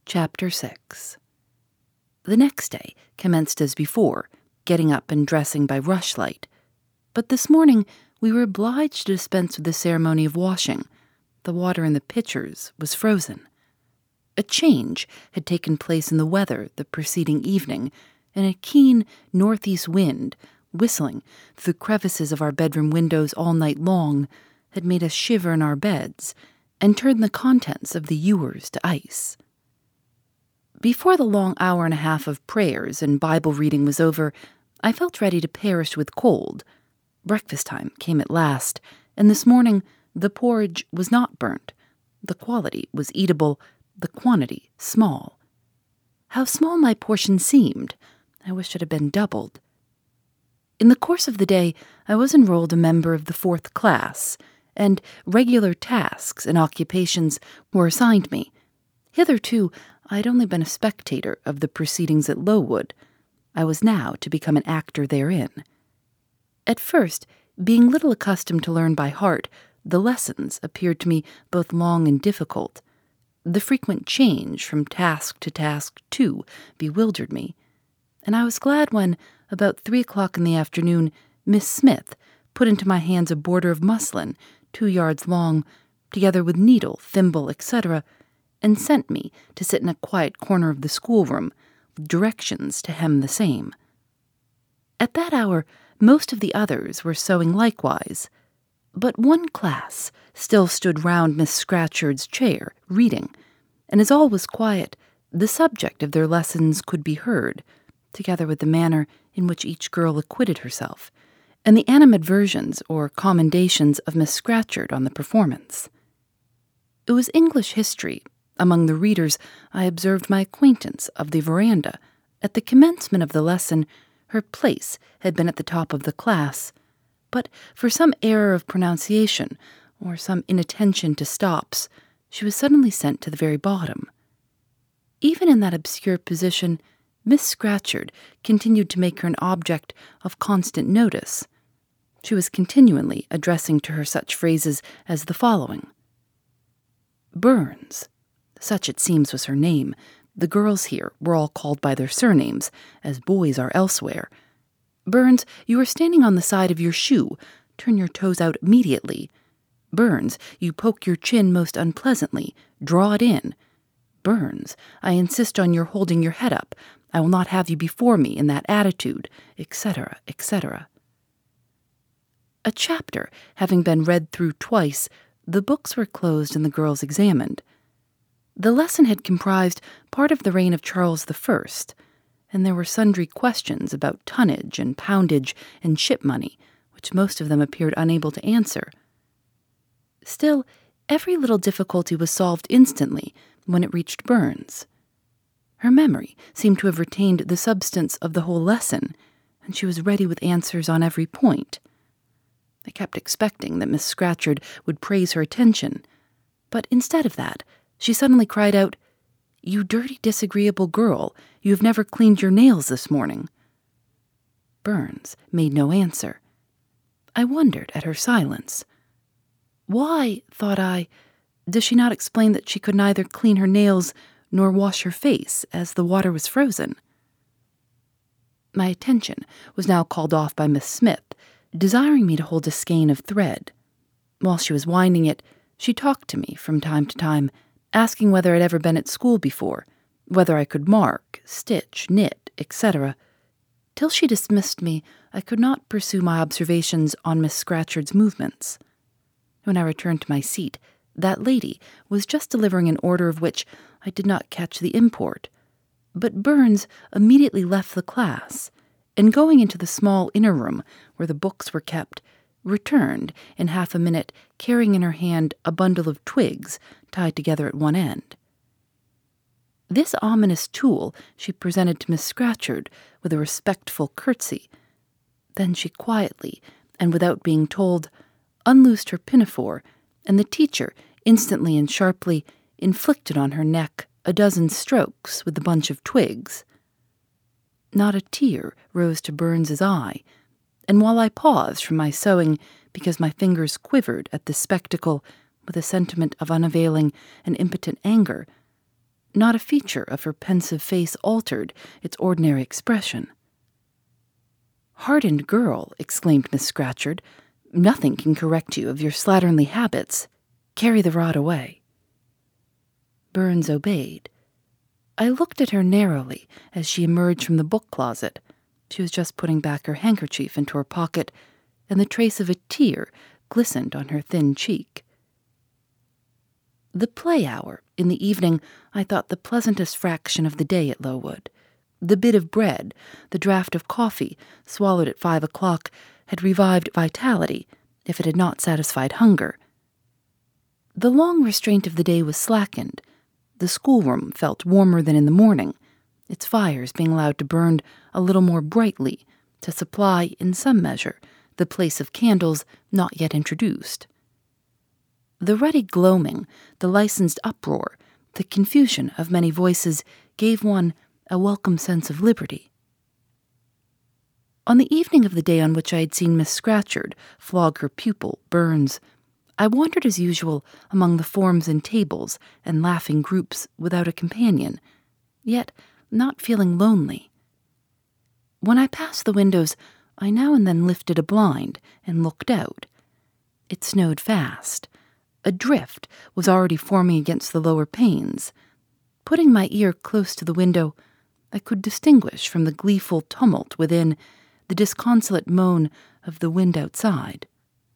Chapter 6. The next day commenced as before, getting up and dressing by rushlight. But this morning we were obliged to dispense with the ceremony of washing. The water in the pitchers was frozen. A change had taken place in the weather the preceding evening, and a keen northeast wind, whistling through the crevices of our bedroom windows all night long, had made us shiver in our beds and turned the contents of the ewers to ice. Before the long hour and a half of prayers and Bible reading was over, I felt ready to perish with cold. Breakfast time came at last, and this morning the porridge was not burnt. The quality was eatable, the quantity small. How small my portion seemed! I wish it had been doubled. In the course of the day, I was enrolled a member of the 4th class, and regular tasks and occupations were assigned me. Hitherto, I had only been a spectator of the proceedings at Lowood. I was now to become an actor therein. At first, being little accustomed to learn by heart, the lessons appeared to me both long and difficult. The frequent change from task to task, too, bewildered me, and I was glad when, about 3 o'clock in the afternoon, Miss Smith put into my hands a border of muslin 2 yards long, together with needle, thimble, etc., and sent me to sit in a quiet corner of the schoolroom, with directions to hem the same. At that hour, most of the others were sewing likewise, but one class still stood round Miss Scatcherd's chair, reading, and as all was quiet, the subject of their lessons could be heard, together with the manner in which each girl acquitted herself, and the animadversions or commendations of Miss Scatcherd on the performance. It was English history. Among the readers, I observed my acquaintance of the veranda. At the commencement of the lesson, her place had been at the top of the class, but for some error of pronunciation or some inattention to stops, she was suddenly sent to the very bottom. Even in that obscure position, Miss Scatcherd continued to make her an object of constant notice. She was continually addressing to her such phrases as the following: Burns, such it seems was her name. The girls here were all called by their surnames, as boys are elsewhere. Burns, you are standing on the side of your shoe. Turn your toes out immediately. Burns, you poke your chin most unpleasantly. Draw it in. Burns, I insist on your holding your head up. I will not have you before me in that attitude, etc., etc. A chapter having been read through twice, the books were closed and the girls examined. The lesson had comprised part of the reign of Charles I, and there were sundry questions about tonnage and poundage and ship money, which most of them appeared unable to answer. Still, every little difficulty was solved instantly when it reached Burns. Her memory seemed to have retained the substance of the whole lesson, and she was ready with answers on every point. I kept expecting that Miss Scatcherd would praise her attention, but instead of that, she suddenly cried out, "You dirty, disagreeable girl, you have never cleaned your nails this morning." Burns made no answer. I wondered at her silence. Why, thought I, does she not explain that she could neither clean her nails nor wash her face, as the water was frozen? My attention was now called off by Miss Smith, desiring me to hold a skein of thread. While she was winding it, she talked to me from time to time, asking whether I'd ever been at school before, whether I could mark, stitch, knit, etc. Till she dismissed me, I could not pursue my observations on Miss Scatcherd's movements. When I returned to my seat, that lady was just delivering an order of which I did not catch the import. But Burns immediately left the class, and going into the small inner room where the books were kept, returned in half a minute carrying in her hand a bundle of twigs tied together at one end. This ominous tool she presented to Miss Scatcherd with a respectful curtsy. Then she quietly, and without being told, unloosed her pinafore, and the teacher instantly and sharply inflicted on her neck a dozen strokes with the bunch of twigs. Not a tear rose to Burns's eye, and while I paused from my sewing because my fingers quivered at this spectacle with a sentiment of unavailing and impotent anger, Not a feature of her pensive face altered its ordinary expression. "Hardened girl," exclaimed Miss Scatcherd, "nothing can correct you of your slatternly habits. Carry the rod away." Burns obeyed. I looked at her narrowly as she emerged from the book closet. She was just putting back her handkerchief into her pocket, and the trace of a tear glistened on her thin cheek. The play hour in the evening I thought the pleasantest fraction of the day at Lowood. The bit of bread, the draught of coffee, swallowed at 5 o'clock, had revived vitality, if it had not satisfied hunger. The long restraint of the day was slackened. The schoolroom felt warmer than in the morning, its fires being allowed to burn a little more brightly, to supply, in some measure, the place of candles not yet introduced. The ruddy gloaming, the licensed uproar, the confusion of many voices gave one a welcome sense of liberty. On the evening of the day on which I had seen Miss Scatcherd flog her pupil, Burns, I wandered as usual among the forms and tables and laughing groups without a companion, yet not feeling lonely. When I passed the windows, I now and then lifted a blind and looked out. It snowed fast. A drift was already forming against the lower panes. Putting my ear close to the window, I could distinguish from the gleeful tumult within the disconsolate moan of the wind outside.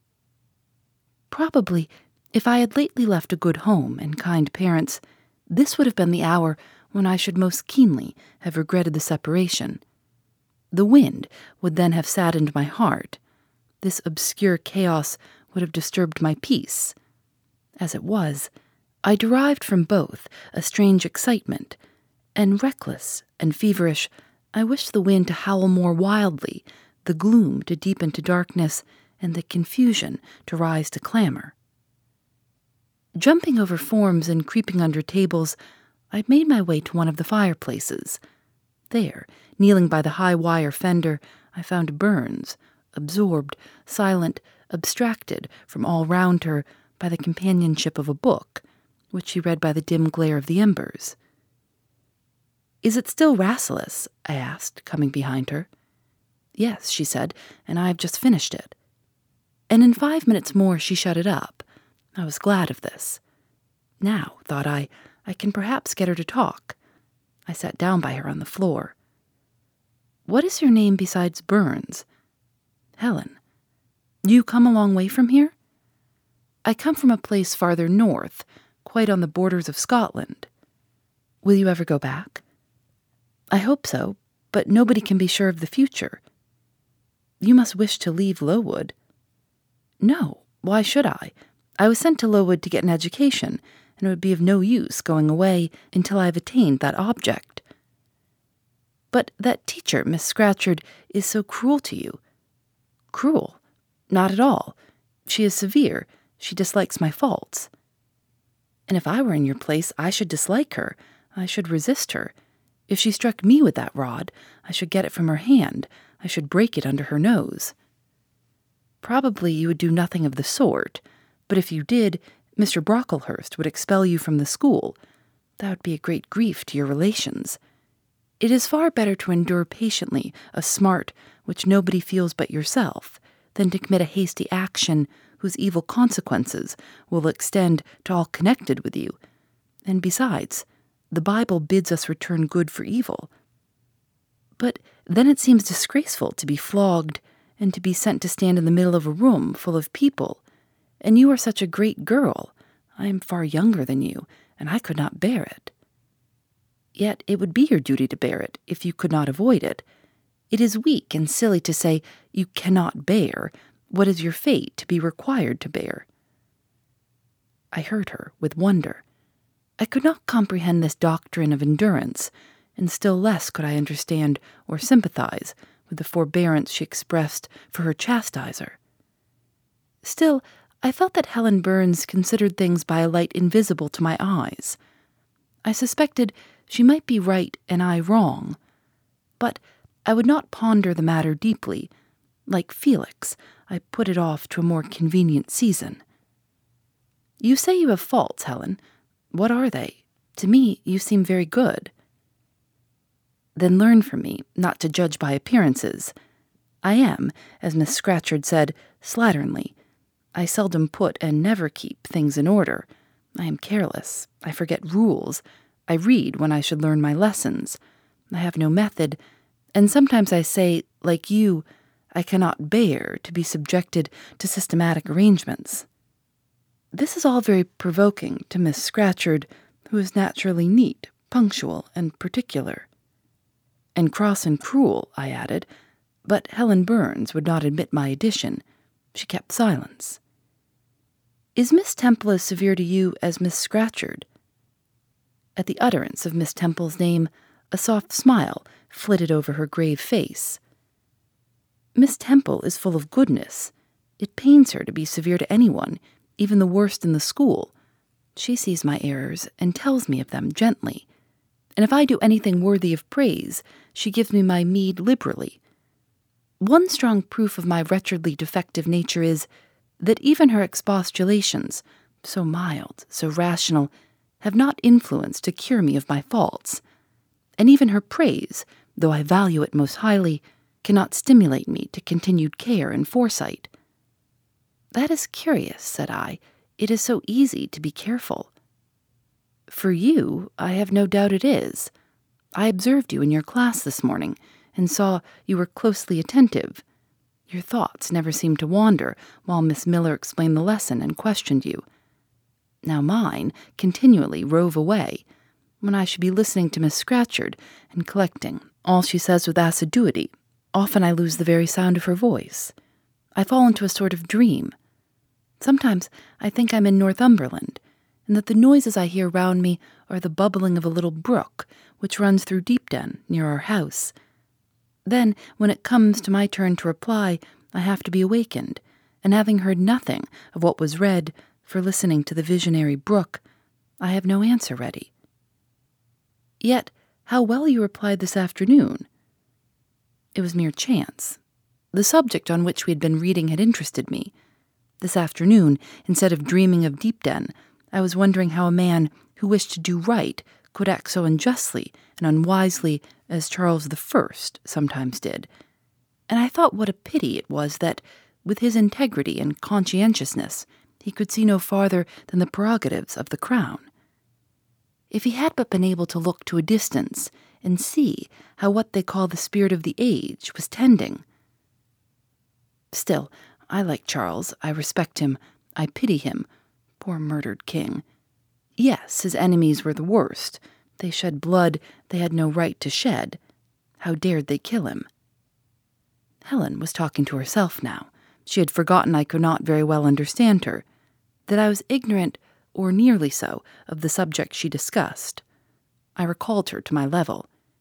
Probably, if I had lately left a good home and kind parents, this would have been the hour when I should most keenly have regretted the separation. The wind would then have saddened my heart. This obscure chaos would have disturbed my peace. As it was, I derived from both a strange excitement, and reckless and feverish, I wished the wind to howl more wildly, the gloom to deepen to darkness, and the confusion to rise to clamor. Jumping over forms and creeping under tables, I made my way to one of the fireplaces. There, kneeling by the high wire fender, I found Burns, absorbed, silent, abstracted from all round her by the companionship of a book, which she read by the dim glare of the embers. "Is it still Rasselas?" I asked, coming behind her. "Yes," she said, "and I have just finished it." And in 5 minutes more she shut it up. I was glad of this. Now, thought I can perhaps get her to talk. I sat down by her on the floor. "What is your name besides Burns?" "Helen." "You come a long way from here?" "I come from a place farther north, quite on the borders of Scotland." "Will you ever go back?" "I hope so, but nobody can be sure of the future." "You must wish to leave Lowood." "No, why should I? I was sent to Lowood to get an education, and it would be of no use going away until I have attained that object." "But that teacher, Miss Scatcherd, is so cruel to you." "Cruel? Not at all. She is severe. She dislikes my faults." "And if I were in your place, I should dislike her. I should resist her. If she struck me with that rod, I should get it from her hand. I should break it under her nose." "Probably you would do nothing of the sort, but if you did, Mr. Brocklehurst would expel you from the school. That would be a great grief to your relations. It is far better to endure patiently a smart which nobody feels but yourself, than to commit a hasty action whose evil consequences will extend to all connected with you. And besides, the Bible bids us return good for evil. But then it seems disgraceful to be flogged and to be sent to stand in the middle of a room full of people. And you are such a great girl. I am far younger than you, and I could not bear it." "Yet it would be your duty to bear it, if you could not avoid it. It is weak and silly to say you cannot bear what is your fate to be required to bear." I heard her with wonder. I could not comprehend this doctrine of endurance, and still less could I understand or sympathize with the forbearance she expressed for her chastiser. Still, I felt that Helen Burns considered things by a light invisible to my eyes. I suspected she might be right and I wrong, but I would not ponder the matter deeply. Like Felix, I put it off to a more convenient season. "You say you have faults, Helen. What are they? To me, you seem very good. Then learn from me not to judge by appearances. I am, as Miss Scatcherd said, slatternly. I seldom put and never keep things in order. I am careless. I forget rules. I read when I should learn my lessons. I have no method, and sometimes I say, like you, I cannot bear to be subjected to systematic arrangements. This is all very provoking to Miss Scatcherd, who is naturally neat, punctual, and particular. And cross and cruel, I added, but Helen Burns would not admit my addition. She kept silence. Is Miss Temple as severe to you as Miss Scatcherd? At the utterance of Miss Temple's name, a soft smile flitted over her grave face. Miss Temple is full of goodness. It pains her to be severe to anyone, even the worst in the school. She sees my errors and tells me of them gently. And if I do anything worthy of praise, she gives me my meed liberally. One strong proof of my wretchedly defective nature is that even her expostulations, so mild, so rational, have not influence to cure me of my faults. And even her praise, though I value it most highly, cannot stimulate me to continued care and foresight. That is curious, said I. It is so easy to be careful. For you, I have no doubt it is. I observed you in your class this morning, and saw you were closely attentive. Your thoughts never seemed to wander while Miss Miller explained the lesson and questioned you. Now mine continually rove away, when I should be listening to Miss Scatcherd and collecting all she says with assiduity. Often I lose the very sound of her voice. I fall into a sort of dream. Sometimes I think I'm in Northumberland, and that the noises I hear round me are the bubbling of a little brook which runs through Deepden near our house. Then, when it comes to my turn to reply, I have to be awakened, and having heard nothing of what was read for listening to the visionary brook, I have no answer ready. Yet, how well you replied this afternoon. It was mere chance. The subject on which we had been reading had interested me. This afternoon, instead of dreaming of Deepden, I was wondering how a man who wished to do right could act so unjustly and unwisely as Charles I sometimes did. And I thought what a pity it was that, with his integrity and conscientiousness, he could see no farther than the prerogatives of the crown. If he had but been able to look to a distance and see how what they call the spirit of the age was tending. Still, I like Charles, I respect him, I pity him, poor murdered king. Yes, his enemies were the worst. They shed blood they had no right to shed. How dared they kill him? Helen was talking to herself now. She had forgotten I could not very well understand her, that I was ignorant, or nearly so, of the subject she discussed. I recalled her to my level.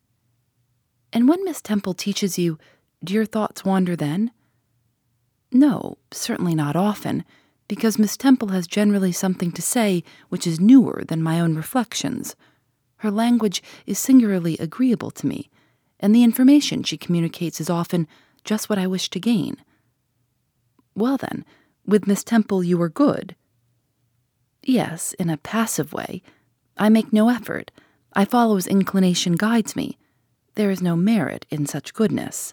And when Miss Temple teaches you, do your thoughts wander then? No, certainly not often, because Miss Temple has generally something to say which is newer than my own reflections. Her language is singularly agreeable to me, and the information she communicates is often just what I wish to gain. Well then, with Miss Temple you are good. Yes, in a passive way. I make no effort. I follow as inclination guides me. There is no merit in such goodness.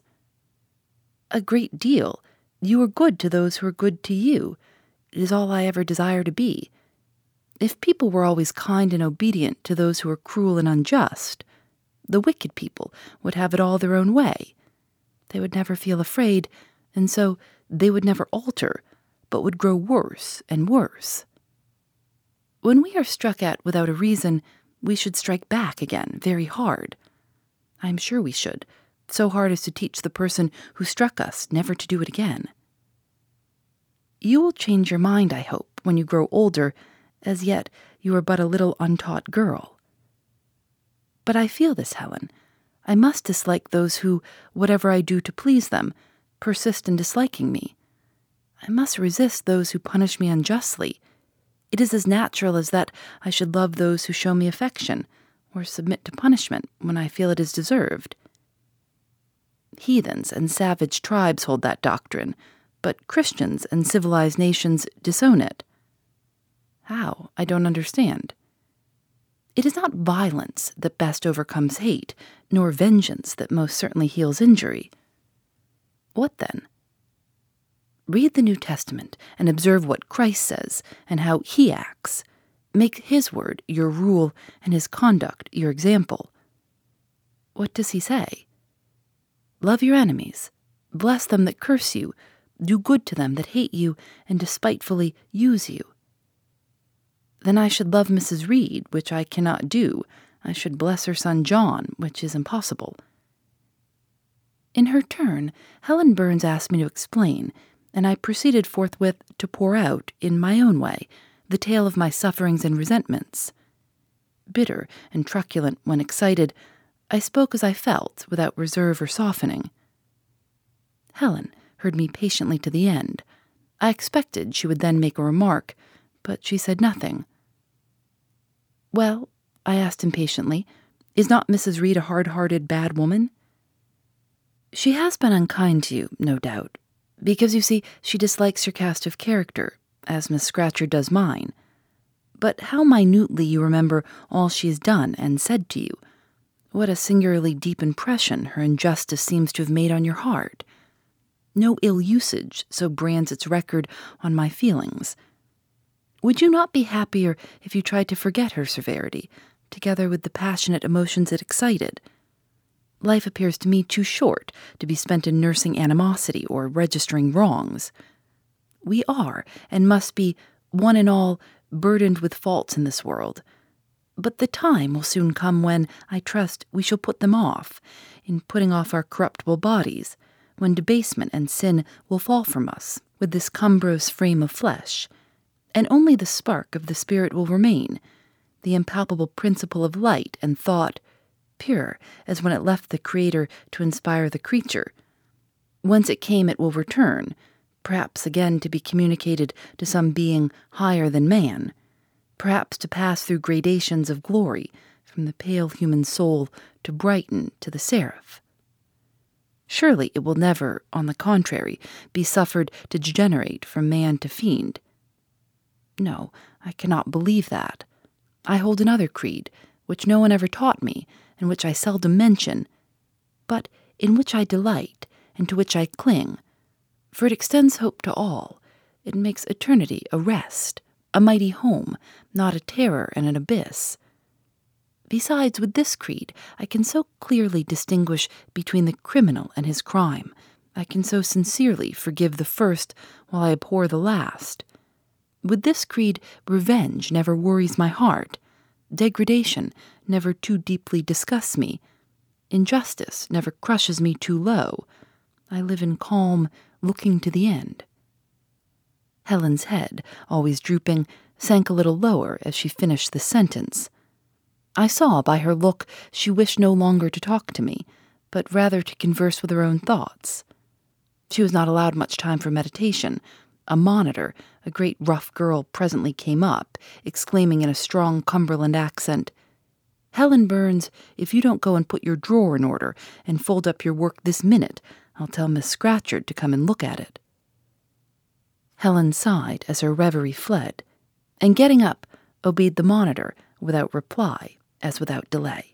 A great deal. You are good to those who are good to you. It is all I ever desire to be. If people were always kind and obedient to those who are cruel and unjust, the wicked people would have it all their own way. They would never feel afraid, and so they would never alter, but would grow worse and worse. When we are struck at without a reason, we should strike back again very hard. I am sure we should, so hard as to teach the person who struck us never to do it again. You will change your mind, I hope, when you grow older. As yet, you are but a little untaught girl. But I feel this, Helen. I must dislike those who, whatever I do to please them, persist in disliking me. I must resist those who punish me unjustly. It is as natural as that I should love those who show me affection, or submit to punishment when I feel it is deserved. Heathens and savage tribes hold that doctrine, but Christians and civilized nations disown it. How? I don't understand. It is not violence that best overcomes hate, nor vengeance that most certainly heals injury. What then? Read the New Testament and observe what Christ says and how he acts. Make his word your rule and his conduct your example. What does he say? Love your enemies, bless them that curse you, do good to them that hate you and despitefully use you. Then I should love Mrs. Reed, which I cannot do. I should bless her son John, which is impossible. In her turn, Helen Burns asked me to explain, and I proceeded forthwith to pour out, in my own way, the tale of my sufferings and resentments. Bitter and truculent when excited, I spoke as I felt, without reserve or softening. Helen heard me patiently to the end. I expected she would then make a remark, but she said nothing. "Well," I asked impatiently, "is not Mrs. Reed a hard-hearted, bad woman?" "She has been unkind to you, no doubt, because, you see, she dislikes your cast of character, as Miss Scatcherd does mine. But how minutely you remember all she has done and said to you! What a singularly deep impression her injustice seems to have made on your heart! No ill usage so brands its record on my feelings. Would you not be happier if you tried to forget her severity, together with the passionate emotions it excited? Life appears to me too short to be spent in nursing animosity or registering wrongs. We are, and must be, one and all, burdened with faults in this world. But the time will soon come when, I trust, we shall put them off, in putting off our corruptible bodies, when debasement and sin will fall from us with this cumbrous frame of flesh, and only the spark of the Spirit will remain, the impalpable principle of light and thought, pure as when it left the Creator to inspire the creature. Whence it came it will return, perhaps again to be communicated to some being higher than man, perhaps to pass through gradations of glory from the pale human soul to brighten to the seraph. Surely it will never, on the contrary, be suffered to degenerate from man to fiend. No, I cannot believe that. I hold another creed, which no one ever taught me, and which I seldom mention, but in which I delight, and to which I cling, for it extends hope to all. It makes eternity a rest, a mighty home, not a terror and an abyss. Besides, with this creed, I can so clearly distinguish between the criminal and his crime. I can so sincerely forgive the first while I abhor the last. With this creed, revenge never worries my heart. Degradation never too deeply disgusts me. Injustice never crushes me too low. I live in calm, looking to the end. Helen's head, always drooping, sank a little lower as she finished the sentence. I saw by her look she wished no longer to talk to me, but rather to converse with her own thoughts. She was not allowed much time for meditation. A monitor, a great rough girl, presently came up, exclaiming in a strong Cumberland accent, "Helen Burns, if you don't go and put your drawer in order and fold up your work this minute, I'll tell Miss Scatcherd to come and look at it." Helen sighed as her reverie fled, and getting up, obeyed the monitor without reply as without delay.